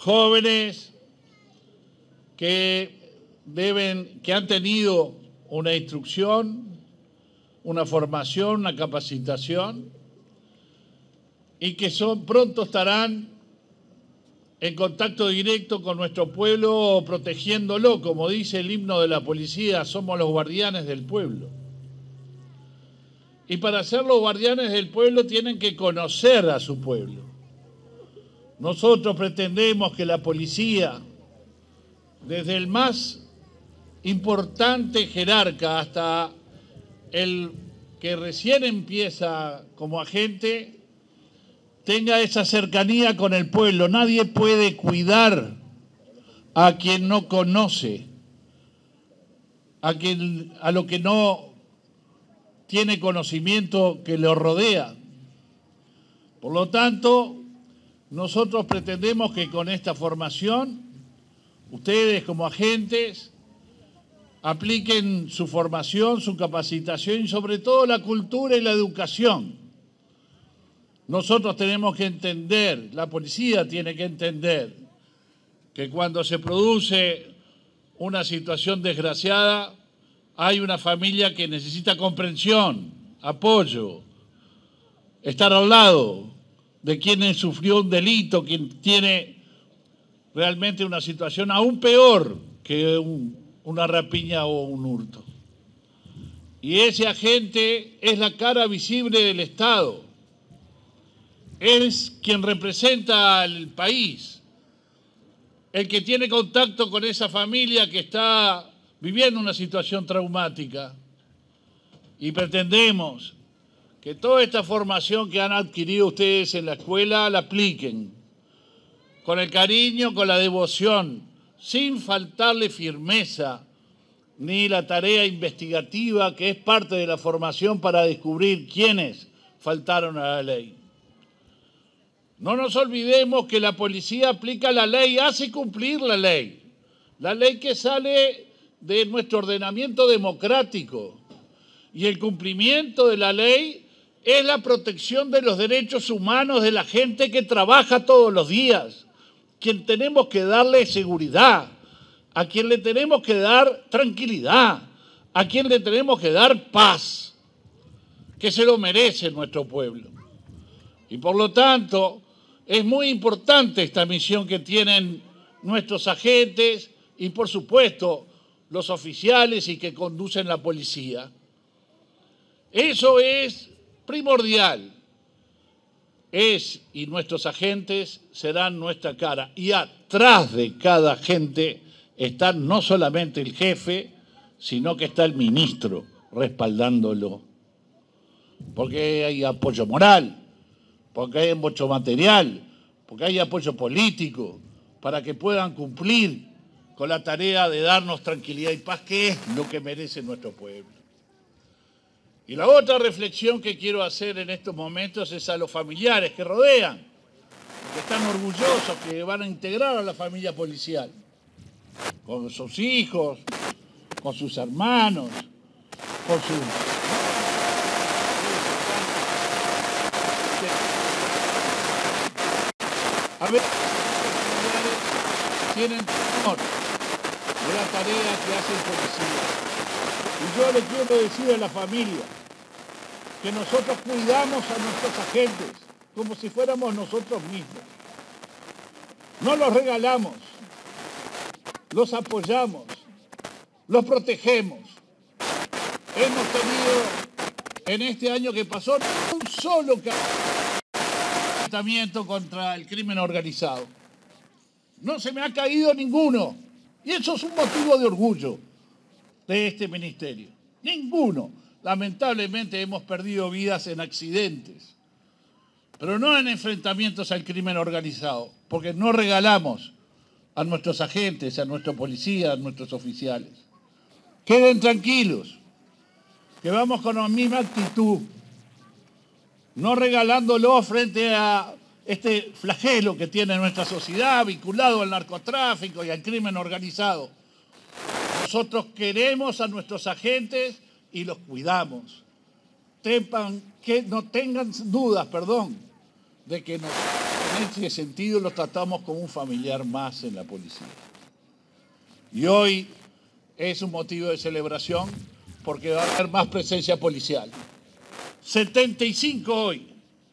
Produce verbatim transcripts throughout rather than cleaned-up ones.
jóvenes que deben, que han tenido una instrucción, una formación, una capacitación y que son, pronto estarán en contacto directo con nuestro pueblo, protegiéndolo, como dice el himno de la policía, somos los guardianes del pueblo. Y para ser los guardianes del pueblo tienen que conocer a su pueblo. Nosotros pretendemos que la policía, desde el más importante jerarca hasta el que recién empieza como agente, tenga esa cercanía con el pueblo. Nadie puede cuidar a quien no conoce, a, quien, a lo que no tiene conocimiento que lo rodea. Por lo tanto, nosotros pretendemos que con esta formación, ustedes como agentes, apliquen su formación, su capacitación y sobre todo la cultura y la educación. Nosotros tenemos que entender, la policía tiene que entender que cuando se produce una situación desgraciada, hay una familia que necesita comprensión, apoyo, estar al lado de quien sufrió un delito, quien tiene realmente una situación aún peor que un, una rapiña o un hurto. Y ese agente es la cara visible del Estado, es quien representa al país, el que tiene contacto con esa familia que está viviendo una situación traumática. Y pretendemos que toda esta formación que han adquirido ustedes en la escuela la apliquen con el cariño, con la devoción, sin faltarle firmeza ni la tarea investigativa que es parte de la formación para descubrir quiénes faltaron a la ley. No nos olvidemos que la policía aplica la ley, hace cumplir la ley, la ley que sale de nuestro ordenamiento democrático. Y el cumplimiento de la ley es la protección de los derechos humanos de la gente que trabaja todos los días, quien tenemos que darle seguridad, a quien le tenemos que dar tranquilidad, a quien le tenemos que dar paz, que se lo merece nuestro pueblo. Y por lo tanto, es muy importante esta misión que tienen nuestros agentes y, por supuesto, los oficiales y que conducen la policía. Eso es primordial. Es, y nuestros agentes serán nuestra cara. Y atrás de cada agente está no solamente el jefe, sino que está el ministro respaldándolo. Porque hay apoyo moral, porque hay apoyo material, porque hay apoyo político, para que puedan cumplir con la tarea de darnos tranquilidad y paz, que es lo que merece nuestro pueblo. Y la otra reflexión que quiero hacer en estos momentos es a los familiares que rodean, que están orgullosos, que van a integrar a la familia policial, con sus hijos, con sus hermanos, con sus... A veces los familiares tienen temor de la tarea que hace el policía. Y yo le quiero decir a la familia que nosotros cuidamos a nuestros agentes como si fuéramos nosotros mismos. No los regalamos, los apoyamos, los protegemos. Hemos tenido en este año que pasó un solo tratamiento contra el crimen organizado. No se me ha caído ninguno. Y eso es un motivo de orgullo de este ministerio. Ninguno. Lamentablemente hemos perdido vidas en accidentes, pero no en enfrentamientos al crimen organizado, porque no regalamos a nuestros agentes, a nuestra policía, a nuestros oficiales. Queden tranquilos, que vamos con la misma actitud, no regalándolo frente a este flagelo que tiene nuestra sociedad vinculado al narcotráfico y al crimen organizado. Nosotros queremos a nuestros agentes y los cuidamos. Tepan, que no tengan dudas, perdón, de que nos en ese sentido los tratamos como un familiar más en la policía. Y hoy es un motivo de celebración porque va a haber más presencia policial. setenta y cinco hoy.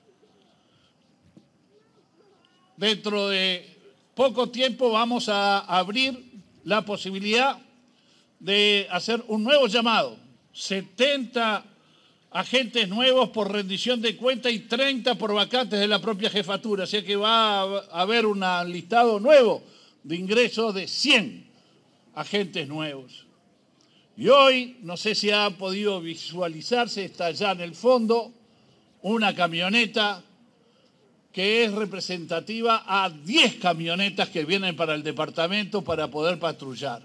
Dentro de poco tiempo vamos a abrir la posibilidad de hacer un nuevo llamado. setenta agentes nuevos por rendición de cuenta y treinta por vacantes de la propia jefatura. Así que va a haber un listado nuevo de ingresos de cien agentes nuevos. Y hoy, no sé si ha podido visualizarse, está ya en el fondo una camioneta que es representativa a diez camionetas que vienen para el departamento para poder patrullar.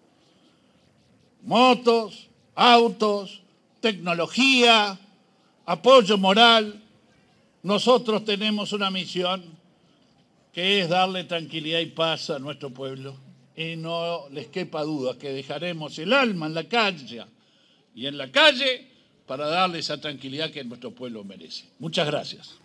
Motos, autos, tecnología, apoyo moral. Nosotros tenemos una misión que es darle tranquilidad y paz a nuestro pueblo. Y no les quepa duda que dejaremos el alma en la calle y en la calle para darle esa tranquilidad que nuestro pueblo merece. Muchas gracias.